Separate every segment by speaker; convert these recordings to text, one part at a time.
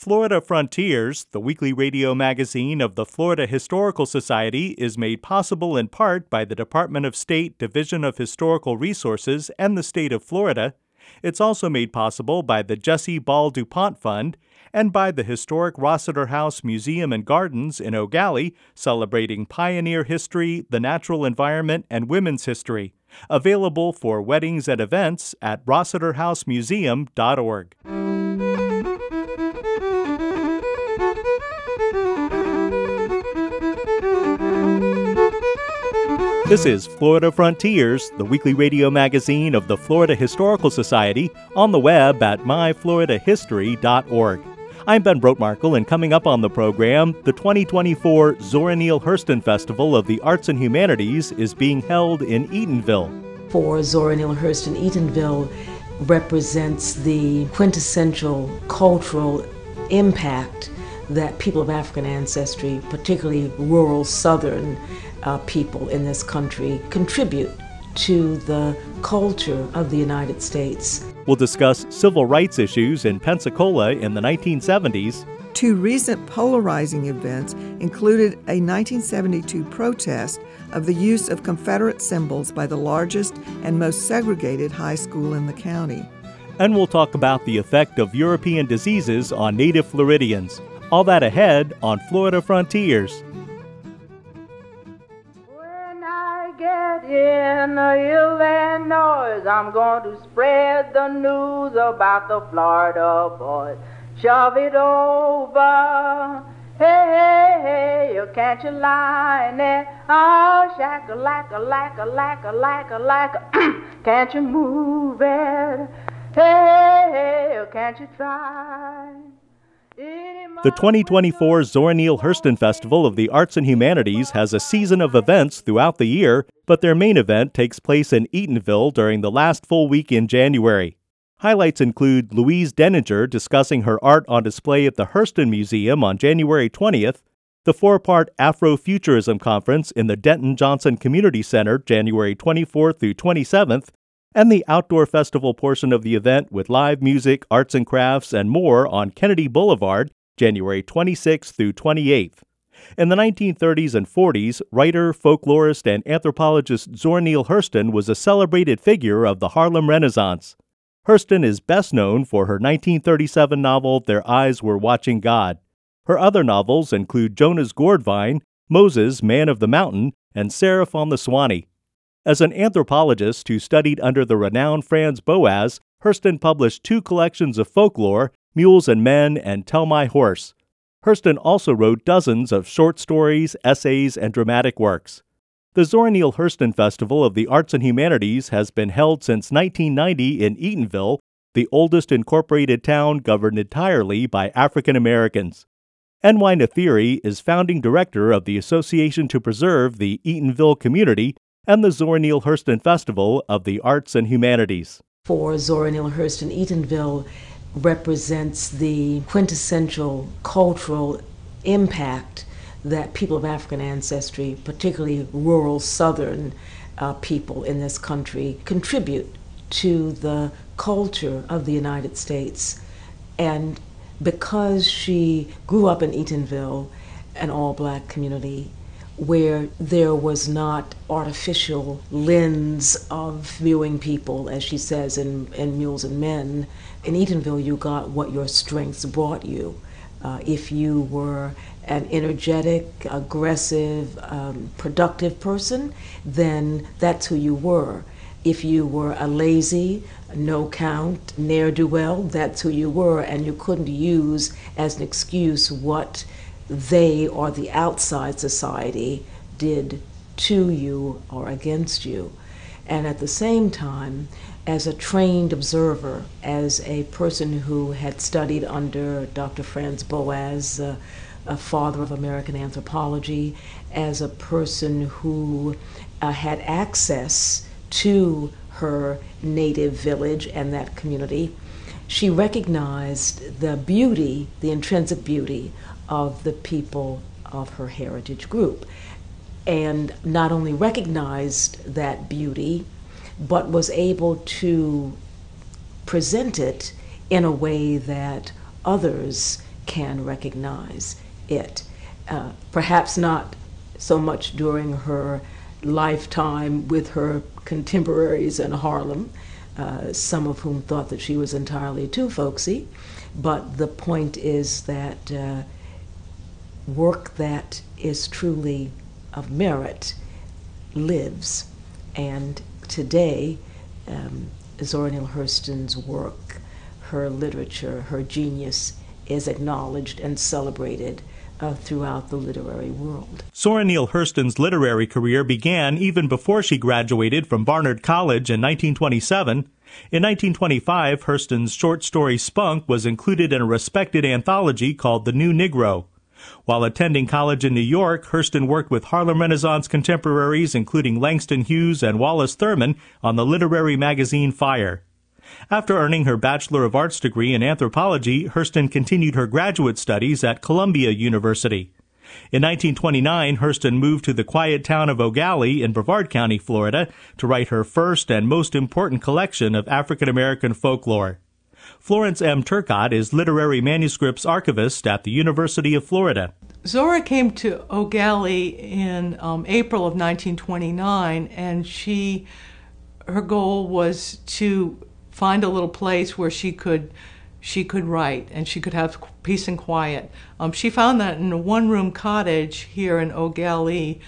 Speaker 1: Florida Frontiers, the weekly radio magazine of the Florida Historical Society, is made possible in part by the Department of State Division of Historical Resources and the state of Florida. It's also made possible by the Jesse Ball DuPont Fund and by the historic Rossiter House Museum and Gardens in Eau Gallie, celebrating pioneer history, the natural environment, and women's history. Available for weddings and events at rossiterhousemuseum.org. This is Florida Frontiers, the weekly radio magazine of the Florida Historical Society, on the web at myfloridahistory.org. I'm Ben Brotmarkle, and coming up on the program, the 2024 Zora Neale Hurston Festival of the Arts and Humanities is being held in Eatonville.
Speaker 2: For Zora Neale Hurston, Eatonville represents the quintessential cultural impact that people of African ancestry, particularly rural Southern people in this country, contribute to the culture of the United States.
Speaker 1: We'll discuss civil rights issues in Pensacola in the 1970s.
Speaker 3: Two recent polarizing events included a 1972 protest of the use of Confederate symbols by the largest and most segregated high school in the county.
Speaker 1: And we'll talk about the effect of European diseases on native Floridians. All that ahead on Florida Frontiers.
Speaker 4: In Illinois, I'm going to spread the news about the Florida boys. Shove it over. Hey, hey, hey, can't you line it? Oh, shack-a-lack-a-lack-a-lack-a-lack-a-lack. Can't you move it? Hey, hey, can't you try?
Speaker 1: The 2024 Zora Neale Hurston Festival of the Arts and Humanities has a season of events throughout the year, but their main event takes place in Eatonville during the last full week in January. Highlights include Louise Denninger discussing her art on display at the Hurston Museum on January 20th, the four-part Afrofuturism Conference in the Denton Johnson Community Center January 24th through 27th, and the outdoor festival portion of the event with live music, arts and crafts, and more on Kennedy Boulevard, January 26th through 28th. In the 1930s and 40s, writer, folklorist, and anthropologist Zora Neale Hurston was a celebrated figure of the Harlem Renaissance. Hurston is best known for her 1937 novel Their Eyes Were Watching God. Her other novels include Jonah's Gourdvine, Moses, Man of the Mountain, and Seraph on the Swanee. As an anthropologist who studied under the renowned Franz Boas, Hurston published two collections of folklore, Mules and Men and Tell My Horse. Hurston also wrote dozens of short stories, essays, and dramatic works. The Zora Neale Hurston Festival of the Arts and Humanities has been held since 1990 in Eatonville, the oldest incorporated town governed entirely by African Americans. N.Y. Nathiri is founding director of the Association to Preserve the Eatonville Community and the Zora Neale Hurston Festival of the Arts and Humanities.
Speaker 2: For Zora Neale Hurston, Eatonville represents the quintessential cultural impact that people of African ancestry, particularly rural Southern people in this country, contribute to the culture of the United States. And because she grew up in Eatonville, an all-black community, where there was not artificial lens of viewing people, as she says in Mules and Men. In Eatonville, you got what your strengths brought you. If you were an energetic, aggressive, productive person, then that's who you were. If you were a lazy, no-count, ne'er-do-well, that's who you were, and you couldn't use as an excuse what they or the outside society did to you or against you. And at the same time, as a trained observer, as a person who had studied under Dr. Franz Boas, a father of American anthropology, as a person who had access to her native village and that community, she recognized the beauty, the intrinsic beauty of the people of her heritage group, and not only recognized that beauty, but was able to present it in a way that others can recognize it. Perhaps not so much during her lifetime with her contemporaries in Harlem, some of whom thought that she was entirely too folksy, but the point is that work that is truly of merit lives. And today, Zora Neale Hurston's work, her literature, her genius is acknowledged and celebrated throughout the literary world.
Speaker 1: Zora Neale Hurston's literary career began even before she graduated from Barnard College in 1927. In 1925, Hurston's short story Spunk was included in a respected anthology called The New Negro. While attending college in New York, Hurston worked with Harlem Renaissance contemporaries, including Langston Hughes and Wallace Thurman, on the literary magazine Fire. After earning her Bachelor of Arts degree in anthropology, Hurston continued her graduate studies at Columbia University. In 1929, Hurston moved to the quiet town of Eau Gallie in Brevard County, Florida, to write her first and most important collection of African American folklore. Florence M. Turcott is literary manuscripts archivist at the University of Florida.
Speaker 5: Zora came to Eau Gallie in April of 1929, and her goal was to find a little place where she could write and she could have peace and quiet. She found that in a one-room cottage here in Eau Gallie,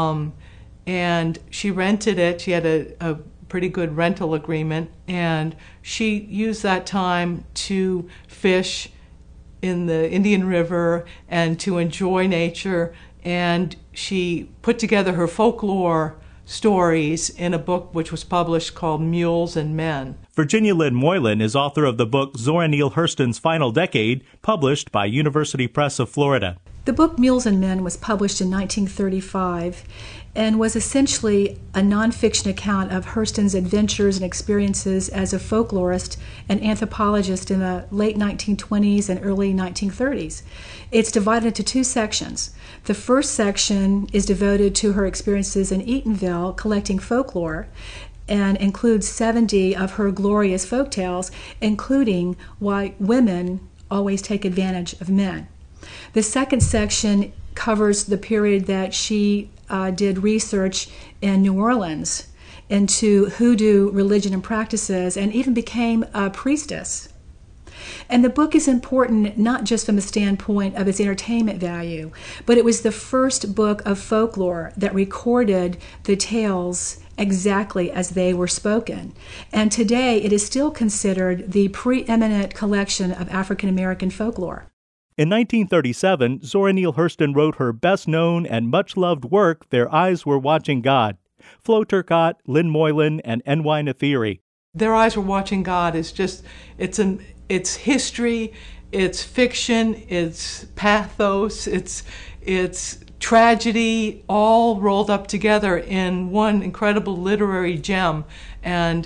Speaker 5: and she rented it. She had a pretty good rental agreement, and she used that time to fish in the Indian River and to enjoy nature, and she put together her folklore stories in a book which was published called Mules and Men.
Speaker 1: Virginia Lynn Moylan is author of the book Zora Neale Hurston's Final Decade, published by University Press of Florida.
Speaker 6: The book Mules and Men was published in 1935 and was essentially a nonfiction account of Hurston's adventures and experiences as a folklorist and anthropologist in the late 1920s and early 1930s. It's divided into two sections. The first section is devoted to her experiences in Eatonville collecting folklore and includes 70 of her glorious folktales, including why women always take advantage of men. The second section covers the period that she did research in New Orleans into hoodoo religion and practices, and even became a priestess. And the book is important not just from the standpoint of its entertainment value, but it was the first book of folklore that recorded the tales exactly as they were spoken. And today it is still considered the preeminent collection of African American folklore.
Speaker 1: In 1937, Zora Neale Hurston wrote her best-known and much-loved work, Their Eyes Were Watching God. Flo Turcott, Lynn Moylan, and N.Y. Nathiri.
Speaker 5: Their Eyes Were Watching God is just, it's history, it's fiction, it's pathos, it's tragedy, all rolled up together in one incredible literary gem. And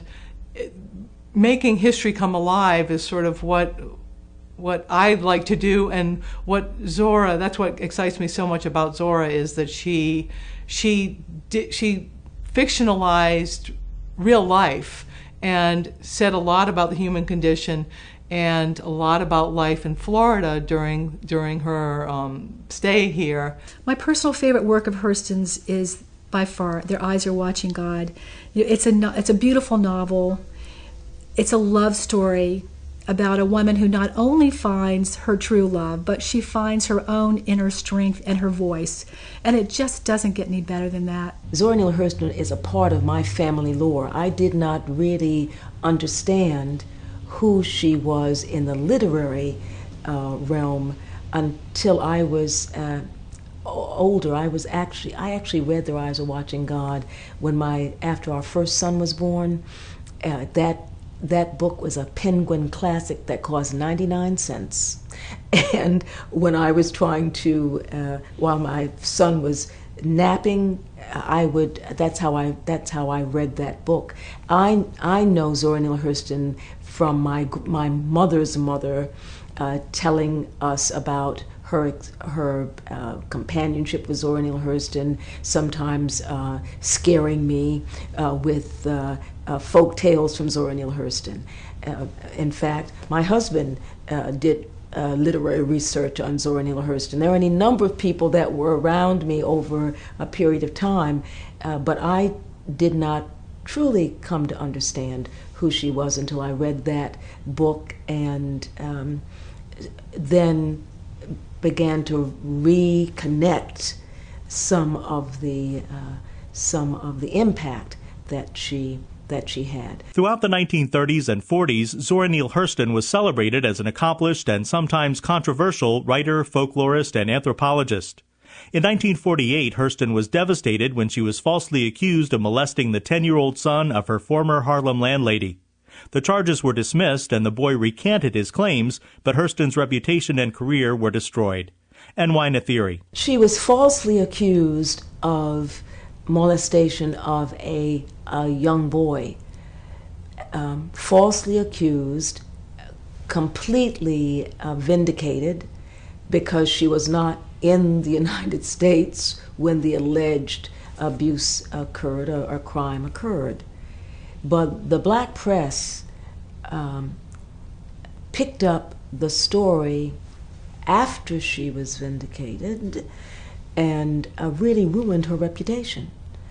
Speaker 5: making history come alive is sort of what I'd like to do, and what Zora, that's what excites me so much about Zora, is that she fictionalized real life and said a lot about the human condition and a lot about life in Florida during her stay here.
Speaker 6: My personal favorite work of Hurston's is by far Their Eyes Are Watching God. It's a beautiful novel. It's a love story about a woman who not only finds her true love, but she finds her own inner strength and her voice. And it just doesn't get any better than that.
Speaker 2: Zora Neale Hurston is a part of my family lore. I did not really understand who she was in the literary realm until I was older. I actually read Their Eyes Are Watching God after our first son was born. That book was a Penguin classic that cost 99 cents. And when I was trying to, while my son was napping, that's how I read that book. I know Zora Neale Hurston from my mother's mother telling us about her companionship with Zora Neale Hurston, sometimes scaring me with folk tales from Zora Neale Hurston. In fact, my husband did literary research on Zora Neale Hurston. There are any number of people that were around me over a period of time, but I did not truly come to understand who she was until I read that book, and then began to reconnect some of the impact that she had.
Speaker 1: Throughout the 1930s and 40s, Zora Neale Hurston was celebrated as an accomplished and sometimes controversial writer, folklorist, and anthropologist. In 1948, Hurston was devastated when she was falsely accused of molesting the 10-year-old son of her former Harlem landlady. The charges were dismissed and the boy recanted his claims, but Hurston's reputation and career were destroyed. N.Y. Nathiri.
Speaker 2: She was falsely accused of molestation of a young boy, falsely accused, completely vindicated, because she was not in the United States when the alleged abuse occurred or crime occurred. But the black press picked up the story after she was vindicated and really ruined her reputation.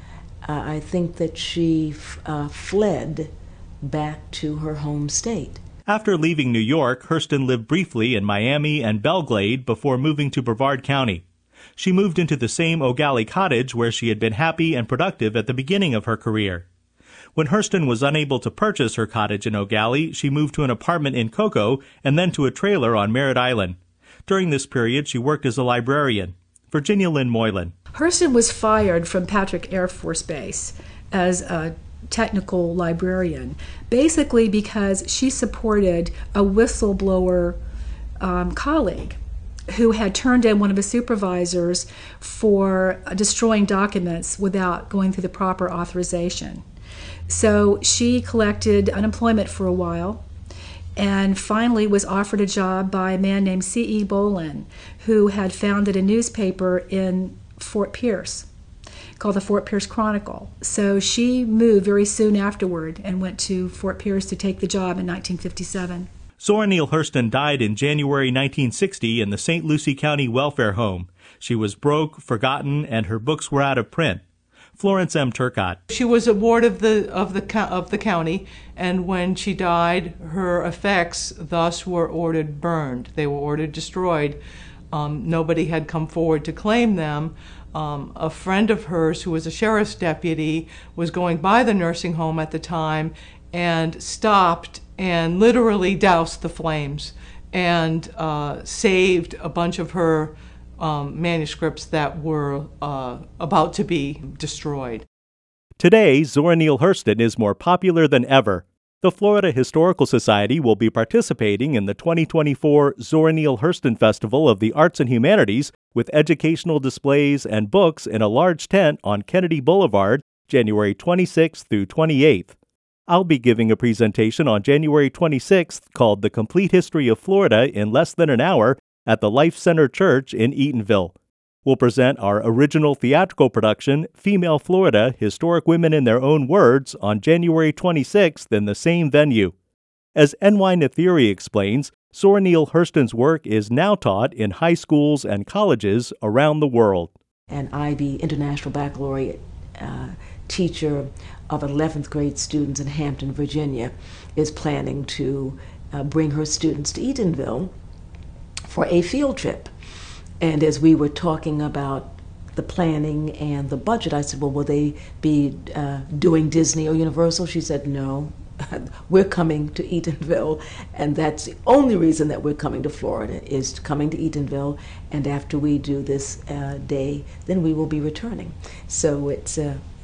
Speaker 2: I think that she fled back to her home state.
Speaker 1: After leaving New York, Hurston lived briefly in Miami and Belglade before moving to Brevard County. She moved into the same O'Galley cottage where she had been happy and productive at the beginning of her career. When Hurston was unable to purchase her cottage in O'Galley, she moved to an apartment in Cocoa and then to a trailer on Merritt Island. During this period, she worked as a librarian. Virginia Lynn Moylan.
Speaker 6: Hurston was fired from Patrick Air Force Base as a technical librarian, basically because she supported a whistleblower colleague who had turned in one of his supervisors for destroying documents without going through the proper authorization. So she collected unemployment for a while and finally was offered a job by a man named C.E. Bolin, who had founded a newspaper in Fort Pierce called the Fort Pierce Chronicle. So she moved very soon afterward and went to Fort Pierce to take the job in 1957.
Speaker 1: Zora Neale Hurston died in January 1960 in the St. Lucie County Welfare Home. She was broke, forgotten, and her books were out of print. Florence M. Turcott.
Speaker 5: She was a ward of the county, and when she died, her effects thus were ordered burned. They were ordered destroyed. Nobody had come forward to claim them. A friend of hers, who was a sheriff's deputy, was going by the nursing home at the time and stopped and literally doused the flames and saved a bunch of her manuscripts that were about to be destroyed.
Speaker 1: Today, Zora Neale Hurston is more popular than ever. The Florida Historical Society will be participating in the 2024 Zora Neale Hurston Festival of the Arts and Humanities with educational displays and books in a large tent on Kennedy Boulevard, January 26th through 28th. I'll be giving a presentation on January 26th called The Complete History of Florida in Less Than an Hour at the Life Center Church in Eatonville. We'll present our original theatrical production, Female Florida, Historic Women in Their Own Words, on January 26th in the same venue. As N.Y. Nathiri explains, Zora Neale Hurston's work is now taught in high schools and colleges around the world.
Speaker 2: An IB International Baccalaureate teacher of 11th grade students in Hampton, Virginia, is planning to bring her students to Eatonville for a field trip. And as we were talking about the planning and the budget, I said, well, will they be doing Disney or Universal? She said, no, we're coming to Eatonville, and that's the only reason that we're coming to Florida, is coming to Eatonville, and after we do this day, then we will be returning. So it's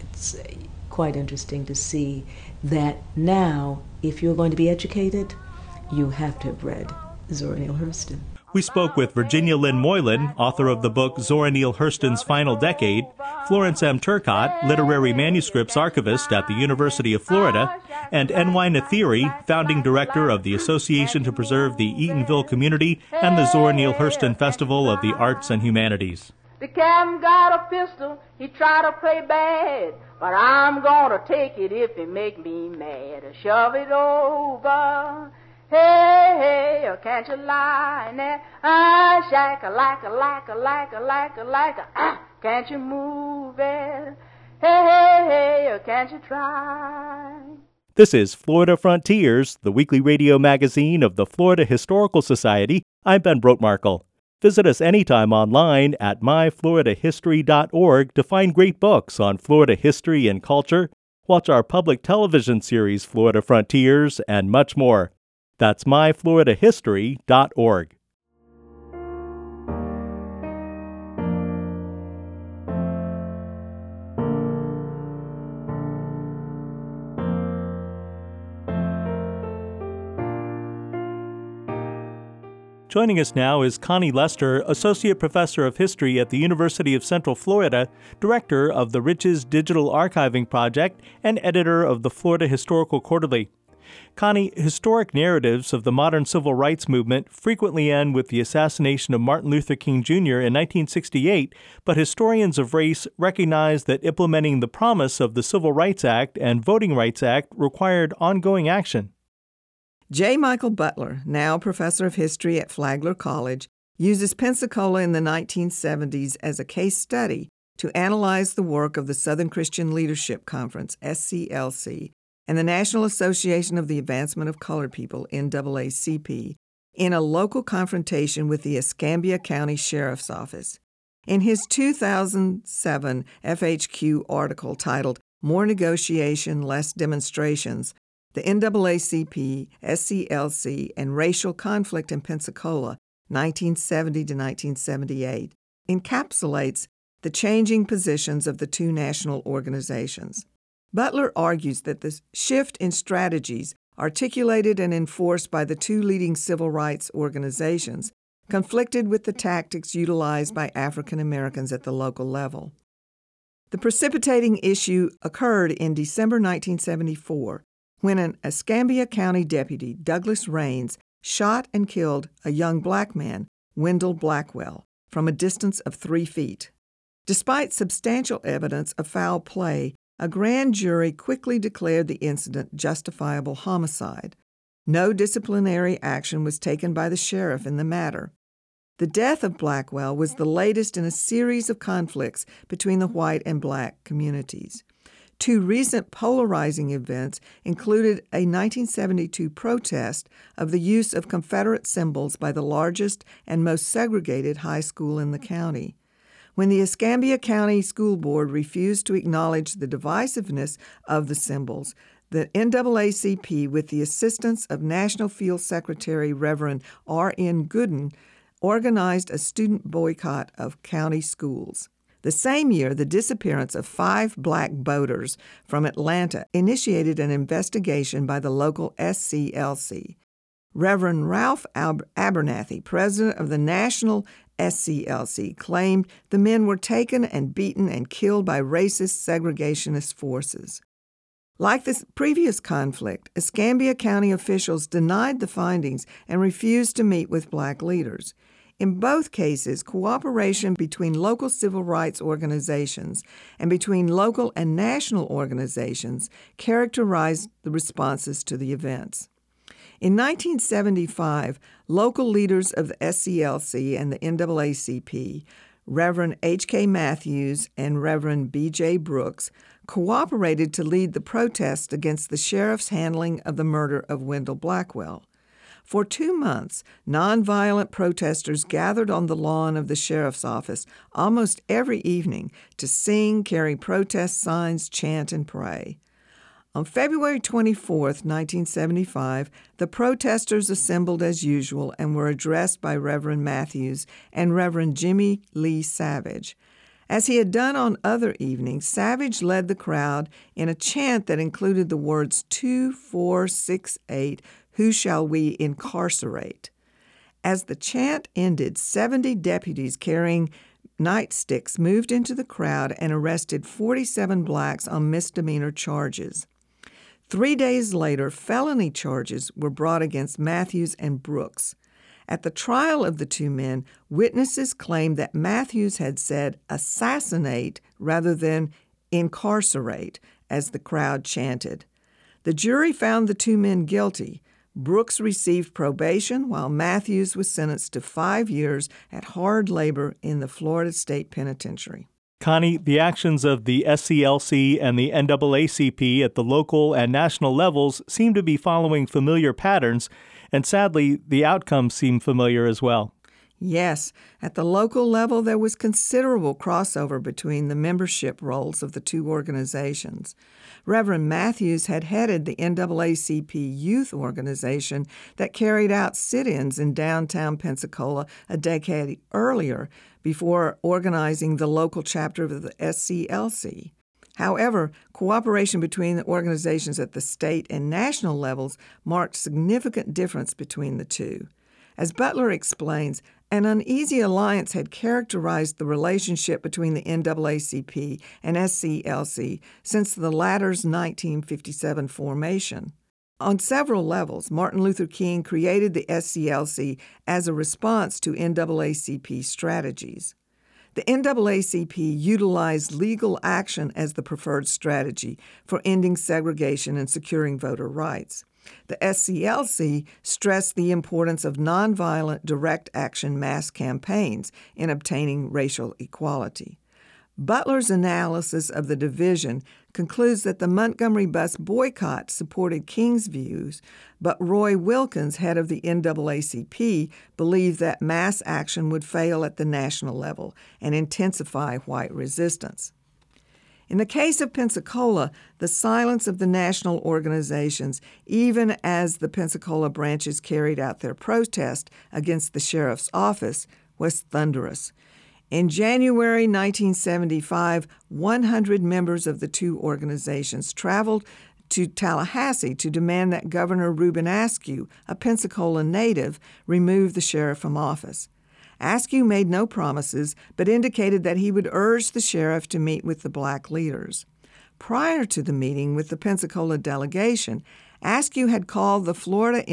Speaker 2: quite interesting to see that now, if you're going to be educated, you have to have read Zora Neale Hurston.
Speaker 1: We spoke with Virginia Lynn Moylan, author of the book Zora Neale Hurston's Final Decade, Florence M. Turcott, literary manuscripts archivist at the University of Florida, and N.Y. Nathiri, founding director of the Association to Preserve the Eatonville Community and the Zora Neale Hurston Festival of the Arts and Humanities.
Speaker 4: The captain got a pistol, he tried to play bad, but I'm gonna take it if it make me mad. Shove it over. Hey, hey, can't you line it? Ah, shaka-laka, can't you move it? Hey, hey, can't you try?
Speaker 1: This is Florida Frontiers, the weekly radio magazine of the Florida Historical Society. I'm Ben Brotmarkle. Visit us anytime online at myfloridahistory.org to find great books on Florida history and culture, watch our public television series Florida Frontiers, and much more. That's myfloridahistory.org. Joining us now is Connie Lester, Associate Professor of History at the University of Central Florida, Director of the Riches Digital Archiving Project, and Editor of the Florida Historical Quarterly. Connie, historic narratives of the modern civil rights movement frequently end with the assassination of Martin Luther King Jr. in 1968, but historians of race recognize that implementing the promise of the Civil Rights Act and Voting Rights Act required ongoing action.
Speaker 3: J. Michael Butler, now professor of history at Flagler College, uses Pensacola in the 1970s as a case study to analyze the work of the Southern Christian Leadership Conference, SCLC, and the National Association of the Advancement of Colored People, NAACP, in a local confrontation with the Escambia County Sheriff's Office. In his 2007 FHQ article titled More Negotiation, Less Demonstrations, the NAACP, SCLC, and Racial Conflict in Pensacola, 1970 to 1978, encapsulates the changing positions of the two national organizations. Butler argues that the shift in strategies articulated and enforced by the two leading civil rights organizations conflicted with the tactics utilized by African Americans at the local level. The precipitating issue occurred in December 1974, when an Escambia County deputy, Douglas Raines, shot and killed a young black man, Wendell Blackwell, from a distance of 3 feet. Despite substantial evidence of foul play, a grand jury quickly declared the incident justifiable homicide. No disciplinary action was taken by the sheriff in the matter. The death of Blackwell was the latest in a series of conflicts between the white and black communities. Two recent polarizing events included a 1972 protest of the use of Confederate symbols by the largest and most segregated high school in the county. When the Escambia County School Board refused to acknowledge the divisiveness of the symbols, the NAACP, with the assistance of National Field Secretary Reverend R.N. Gooden, organized a student boycott of county schools. The same year, the disappearance of 5 black boaters from Atlanta initiated an investigation by the local SCLC. Reverend Ralph Abernathy, president of the national SCLC, claimed the men were taken and beaten and killed by racist segregationist forces. Like the previous conflict, Escambia County officials denied the findings and refused to meet with black leaders. In both cases, cooperation between local civil rights organizations and between local and national organizations characterized the responses to the events. In 1975, local leaders of the SCLC and the NAACP, Reverend H.K. Matthews and Reverend B.J. Brooks, cooperated to lead the protest against the sheriff's handling of the murder of Wendell Blackwell. For 2 months, nonviolent protesters gathered on the lawn of the sheriff's office almost every evening to sing, carry protest signs, chant, and pray. On February 24, 1975, the protesters assembled as usual and were addressed by Reverend Matthews and Reverend Jimmy Lee Savage. As he had done on other evenings, Savage led the crowd in a chant that included the words 2, 4, 6, 8, who shall we incarcerate? As the chant ended, 70 deputies carrying nightsticks moved into the crowd and arrested 47 blacks on misdemeanor charges. 3 days later, felony charges were brought against Matthews and Brooks. At the trial of the two men, witnesses claimed that Matthews had said assassinate rather than incarcerate as the crowd chanted. The jury found the two men guilty, Brooks received probation while Matthews was sentenced to 5 years at hard labor in the Florida State Penitentiary.
Speaker 1: Connie, the actions of the SCLC and the NAACP at the local and national levels seem to be following familiar patterns, and sadly, the outcomes seem familiar as well.
Speaker 3: Yes, at the local level, there was considerable crossover between the membership roles of the two organizations. Reverend Matthews had headed the NAACP youth organization that carried out sit-ins in downtown Pensacola a decade earlier before organizing the local chapter of the SCLC. However, cooperation between the organizations at the state and national levels marked significant difference between the two. As Butler explains, an uneasy alliance had characterized the relationship between the NAACP and SCLC since the latter's 1957 formation. On several levels, Martin Luther King created the SCLC as a response to NAACP strategies. The NAACP utilized legal action as the preferred strategy for ending segregation and securing voter rights. The SCLC stressed the importance of nonviolent direct action mass campaigns in obtaining racial equality. Butler's analysis of the division concludes that the Montgomery bus boycott supported King's views, but Roy Wilkins, head of the NAACP, believed that mass action would fail at the national level and intensify white resistance. In the case of Pensacola, the silence of the national organizations, even as the Pensacola branches carried out their protest against the sheriff's office, was thunderous. In January 1975, 100 members of the two organizations traveled to Tallahassee to demand that Governor Reuben Askew, a Pensacola native, remove the sheriff from office. Askew made no promises, but indicated that he would urge the sheriff to meet with the black leaders. Prior to the meeting with the Pensacola delegation, Askew had called the Florida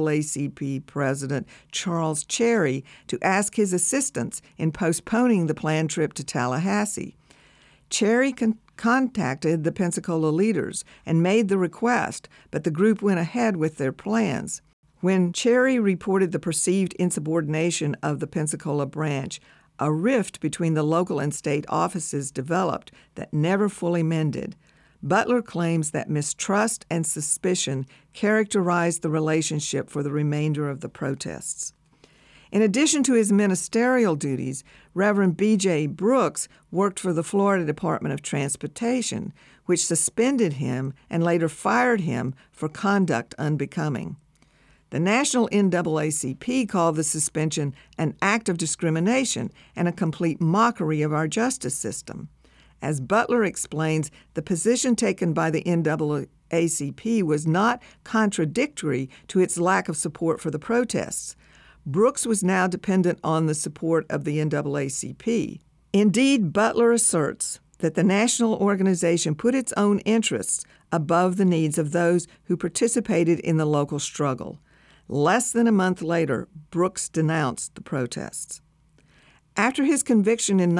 Speaker 3: NAACP president, Charles Cherry, to ask his assistance in postponing the planned trip to Tallahassee. Cherry contacted the Pensacola leaders and made the request, but the group went ahead with their plans. When Cherry reported the perceived insubordination of the Pensacola branch, a rift between the local and state offices developed that never fully mended. Butler claims that mistrust and suspicion characterized the relationship for the remainder of the protests. In addition to his ministerial duties, Reverend B.J. Brooks worked for the Florida Department of Transportation, which suspended him and later fired him for conduct unbecoming. The national NAACP called the suspension an act of discrimination and a complete mockery of our justice system. As Butler explains, the position taken by the NAACP was not contradictory to its lack of support for the protests. Brooks was now dependent on the support of the NAACP. Indeed, Butler asserts that the national organization put its own interests above the needs of those who participated in the local struggle. Less than a month later, Brooks denounced the protests. After his conviction in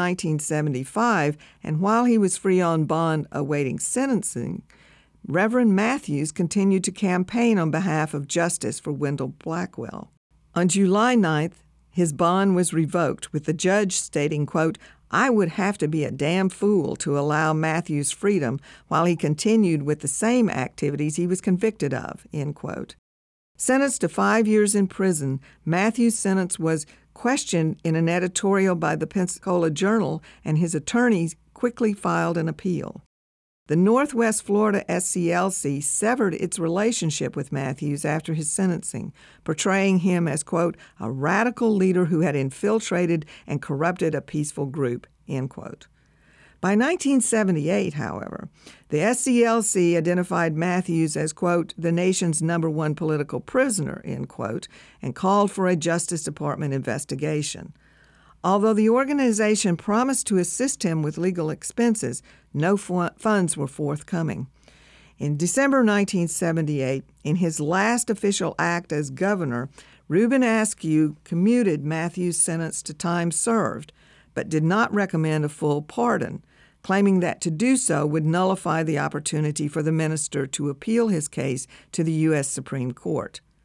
Speaker 3: 1975, and while he was free on bond awaiting sentencing, Reverend Matthews continued to campaign on behalf of justice for Wendell Blackwell. On July 9th, his bond was revoked, with the judge stating, quote, "I would have to be a damn fool to allow Matthews freedom while he continued with the same activities he was convicted of," end quote. Sentenced to 5 years in prison, Matthews' sentence was questioned in an editorial by the Pensacola Journal, and his attorneys quickly filed an appeal. The Northwest Florida SCLC severed its relationship with Matthews after his sentencing, portraying him as, quote, "a radical leader who had infiltrated and corrupted a peaceful group," end quote. By 1978, however, the SCLC identified Matthews as, quote, "the nation's #1 political prisoner," end quote, and called for a Justice Department investigation. Although the organization promised to assist him with legal expenses, no funds were forthcoming. In December 1978, in his last official act as governor, Reuben Askew commuted Matthews' sentence to time served, but did not recommend a full pardon, claiming that to do so would nullify the opportunity for the minister to appeal his case to the U.S. Supreme Court.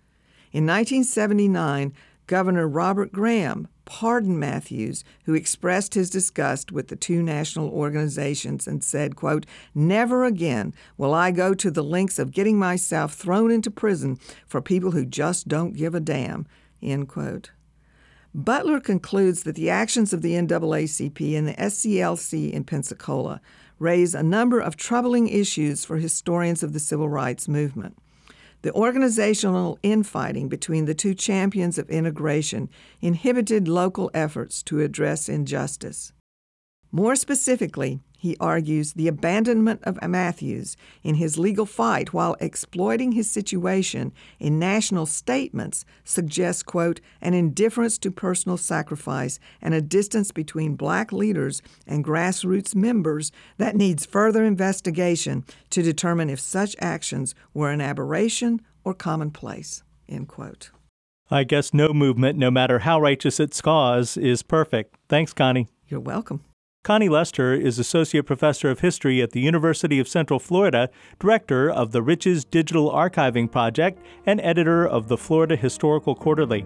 Speaker 3: In 1979, Governor Robert Graham pardoned Matthews, who expressed his disgust with the two national organizations and said, quote, "Never again will I go to the lengths of getting myself thrown into prison for people who just don't give a damn," end quote. Butler concludes that the actions of the NAACP and the SCLC in Pensacola raise a number of troubling issues for historians of the civil rights movement. The organizational infighting between the two champions of integration inhibited local efforts to address injustice. More specifically, he argues the abandonment of Matthews in his legal fight while exploiting his situation in national statements suggests, quote, an indifference to personal sacrifice and a distance between black leaders and grassroots members that needs further investigation to determine if such actions were an aberration or commonplace, end quote.
Speaker 1: I guess no movement, no matter how righteous its cause, is perfect. Thanks, Connie.
Speaker 3: You're welcome.
Speaker 1: Connie Lester is Associate Professor of History at the University of Central Florida, Director of the Riches Digital Archiving Project, and editor of the Florida Historical Quarterly.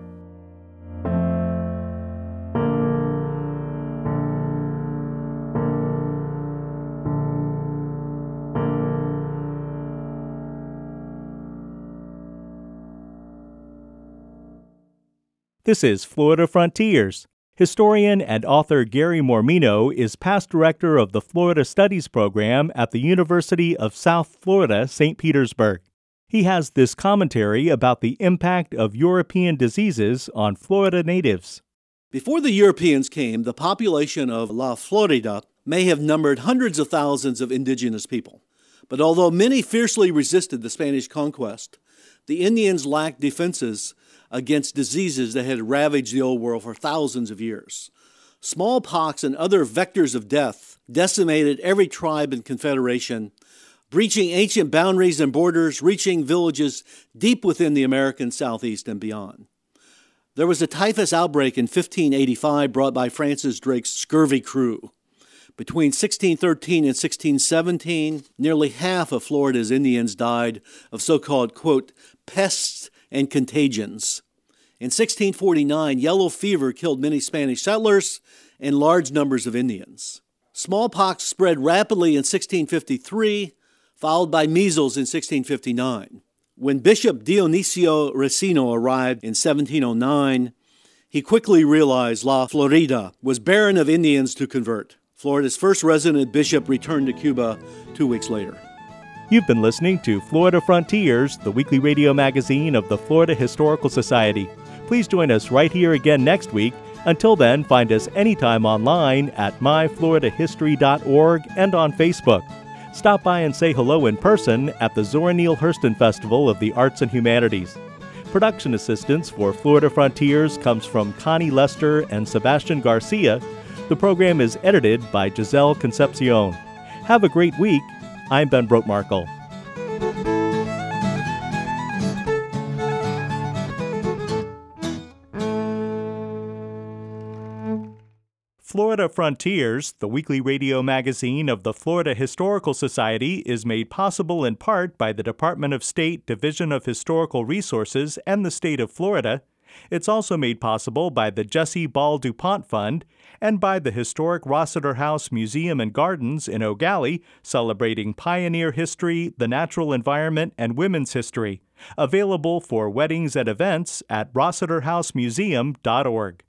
Speaker 1: This is Florida Frontiers. Historian and author Gary Mormino is past director of the Florida Studies program at the University of South Florida, St. Petersburg. He has this commentary about the impact of European diseases on Florida natives.
Speaker 7: Before the Europeans came, the population of La Florida may have numbered hundreds of thousands of indigenous people. But although many fiercely resisted the Spanish conquest, the Indians lacked defenses against diseases that had ravaged the Old World for thousands of years. Smallpox and other vectors of death decimated every tribe and confederation, breaching ancient boundaries and borders, reaching villages deep within the American Southeast and beyond. There was a typhus outbreak in 1585 brought by Francis Drake's scurvy crew. Between 1613 and 1617, nearly half of Florida's Indians died of so-called, quote, pests and contagions. In 1649, yellow fever killed many Spanish settlers and large numbers of Indians. Smallpox spread rapidly in 1653, followed by measles in 1659. When Bishop Dionisio Racino arrived in 1709, he quickly realized La Florida was barren of Indians to convert. Florida's first resident bishop returned to Cuba 2 weeks later.
Speaker 1: You've been listening to Florida Frontiers, the weekly radio magazine of the Florida Historical Society. Please join us right here again next week. Until then, find us anytime online at myfloridahistory.org and on Facebook. Stop by and say hello in person at the Zora Neale Hurston Festival of the Arts and Humanities. Production assistance for Florida Frontiers comes from Connie Lester and Sebastian Garcia. The program is edited by Giselle Concepcion. Have a great week. I'm Ben Brokmarkle. Florida Frontiers, the weekly radio magazine of the Florida Historical Society, is made possible in part by the Department of State Division of Historical Resources and the state of Florida. It's also made possible by the Jessie Ball DuPont Fund and by the historic Rossiter House Museum and Gardens in Eau Gallie, celebrating pioneer history, the natural environment, and women's history. Available for weddings and events at rossiterhousemuseum.org.